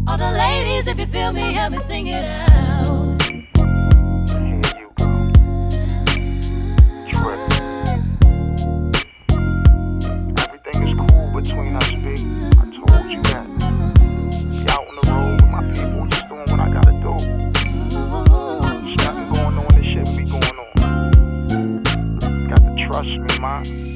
All the ladies, if you feel me, help me sing it out. Everything is cool between us, B. I told you that. Be out on the road with my people, just doing what I gotta do. There's nothing going on, this shit be going on. Got to trust me, man.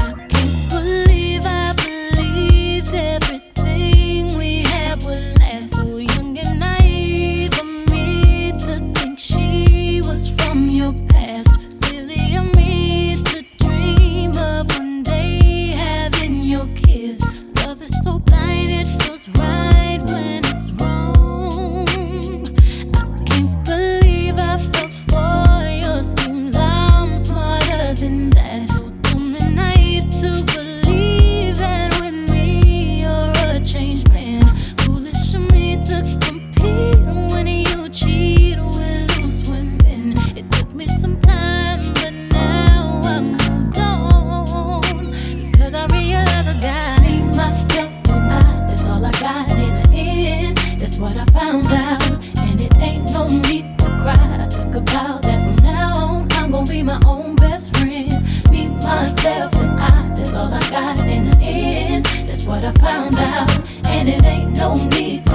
I believed everything we had would last. So young and naive of me to think she was from your past. Silly of me to dream of one day having your kids. Love is so blind, it feels right when it's wrong. I can't believe I fell for your schemes. I'm smarter than that. So dumb and naive to believe that with me you're a changed man. Foolish of me to compete when you cheat with loose women. It took me some time, but now I'm moved on. Because I realize I got me, myself, and I. That's all I got in the end. That's what I found out. And it ain't no need to cry. I took a vow that from now on I'm gonna be my own best friend. Me, myself, and I. That's all I got in the end. That's what I found out. And it ain't no need to